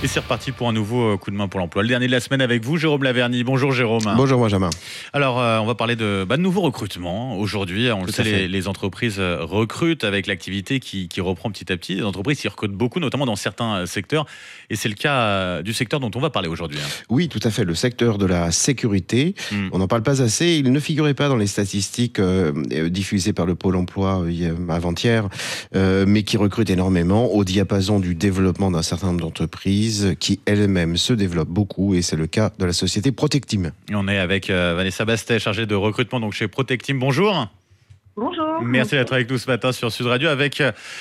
Et c'est reparti pour un nouveau coup de main pour l'emploi. Le dernier de la semaine avec vous, Jérôme Laverny. Bonjour Jérôme. Bonjour Benjamin. Alors, on va parler de nouveaux recrutements. Aujourd'hui, on le sait, les entreprises recrutent avec l'activité qui reprend petit à petit. Les entreprises qui recrutent beaucoup, notamment dans certains secteurs. Et c'est le cas du secteur dont on va parler aujourd'hui. Oui, tout à fait. Le secteur de la sécurité. On n'en parle pas assez. Il ne figurait pas dans les statistiques diffusées par le Pôle emploi avant-hier, mais qui recrute énormément au diapason du développement d'un certain nombre d'entreprises qui elles-mêmes se développent beaucoup. Et c'est le cas de la société Protectim. Et on est avec Vanessa Bastet, chargée de recrutement donc chez Protectim. Bonjour. Bonjour. Merci d'être avec nous ce matin sur Sud Radio avec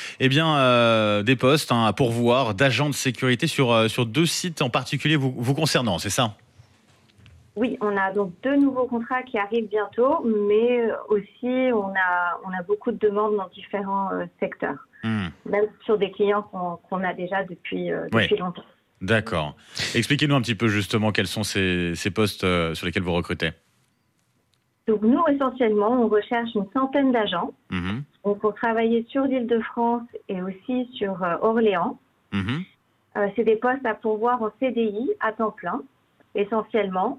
des postes à pourvoir d'agents de sécurité sur deux sites en particulier vous concernant, c'est ça ? Oui, on a donc 2 nouveaux contrats qui arrivent bientôt, mais aussi on a beaucoup de demandes dans différents secteurs, même sur des clients qu'on a déjà depuis longtemps. D'accord. Expliquez-nous un petit peu justement quels sont ces postes sur lesquels vous recrutez. Donc nous, essentiellement, on recherche une centaine d'agents pour travailler sur l'Île-de-France et aussi sur Orléans. C'est des postes à pourvoir en CDI à temps plein, essentiellement.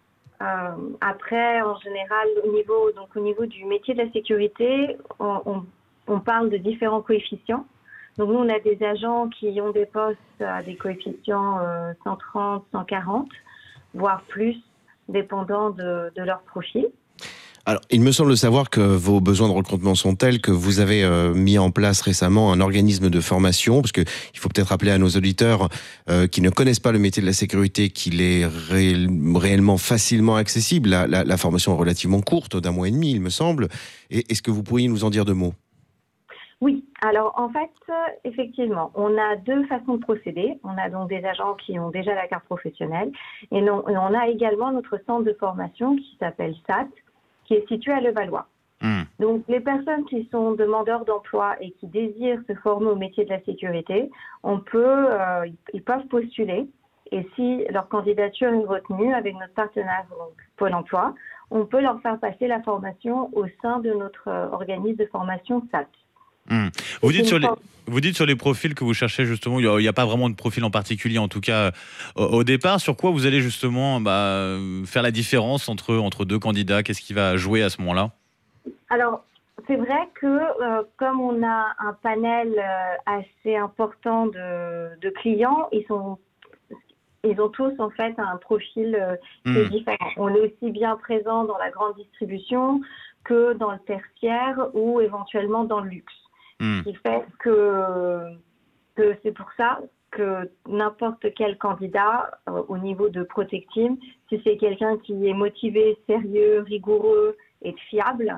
Après, en général, au niveau du métier de la sécurité, on parle de différents coefficients. Donc nous, on a des agents qui ont des postes à des coefficients 130, 140, voire plus, dépendant de leur profil. Alors, il me semble savoir que vos besoins de recrutement sont tels que vous avez mis en place récemment un organisme de formation, parce que il faut peut-être rappeler à nos auditeurs qui ne connaissent pas le métier de la sécurité qu'il est réellement facilement accessible. La formation est relativement courte, d'1 mois et demi, il me semble. Et est-ce que vous pourriez nous en dire 2 mots ? Oui, alors en fait, effectivement, on a 2 façons de procéder. On a donc des agents qui ont déjà la carte professionnelle et on a également notre centre de formation qui s'appelle SAT, qui est situé à Levallois. Donc, les personnes qui sont demandeurs d'emploi et qui désirent se former au métier de la sécurité, ils peuvent postuler. Et si leur candidature est retenue avec notre partenaire donc Pôle emploi, on peut leur faire passer la formation au sein de notre organisme de formation SAT. Vous dites sur les profils que vous cherchez justement, il n'y a pas vraiment de profil en particulier en tout cas au départ. Sur quoi vous allez justement faire la différence entre 2 candidats ? Qu'est-ce qui va jouer à ce moment-là ? Alors, c'est vrai que comme on a un panel assez important de clients, ils ont tous en fait un profil qui est différent. On est aussi bien présent dans la grande distribution que dans le tertiaire ou éventuellement dans le luxe. Ce qui fait que c'est pour ça que n'importe quel candidat au niveau de Protectim, si c'est quelqu'un qui est motivé, sérieux, rigoureux et fiable,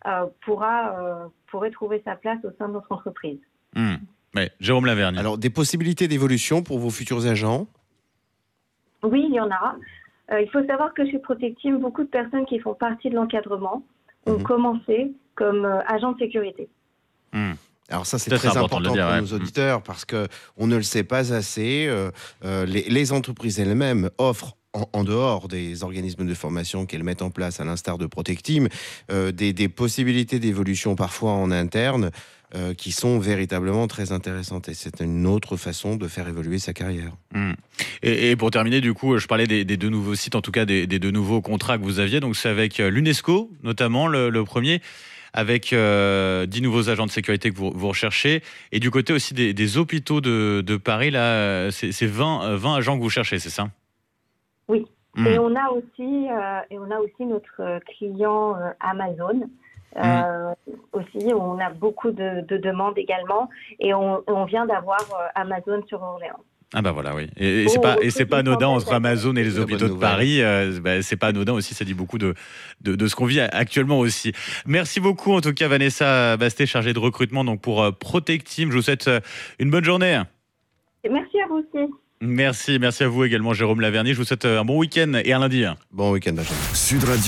pourrait trouver sa place au sein de notre entreprise. Ouais. Jérôme Laverny. Alors, des possibilités d'évolution pour vos futurs agents ? Oui, il y en a. Il faut savoir que chez Protectim, beaucoup de personnes qui font partie de l'encadrement ont commencé comme agents de sécurité. Alors ça, c'est très important pour nos auditeurs parce qu'on ne le sait pas assez. Les entreprises elles-mêmes offrent, en dehors des organismes de formation qu'elles mettent en place, à l'instar de Protectim, des possibilités d'évolution parfois en interne qui sont véritablement très intéressantes. Et c'est une autre façon de faire évoluer sa carrière. Et pour terminer, du coup, je parlais des 2 nouveaux sites, en tout cas des 2 nouveaux contrats que vous aviez. Donc c'est avec l'UNESCO, notamment le premier, avec 10 nouveaux agents de sécurité que vous recherchez. Et du côté aussi des hôpitaux de Paris, là, c'est 20 agents que vous cherchez, c'est ça ? Oui. Et on a aussi notre client Amazon. Aussi, on a beaucoup de demandes également. Et on vient d'avoir Amazon sur Orléans. Ah bah voilà, oui. Et c'est pas anodin entre Amazon et les hôpitaux de Paris. C'est pas anodin aussi, ça dit beaucoup de ce qu'on vit actuellement aussi. Merci beaucoup en tout cas Vanessa Bastet, chargée de recrutement donc pour Protectim. Je vous souhaite une bonne journée. Et merci à vous aussi. Merci à vous également Jérôme Laverny. Je vous souhaite un bon week-end et un lundi. Bon week-end, Benjamin. Sud Radio.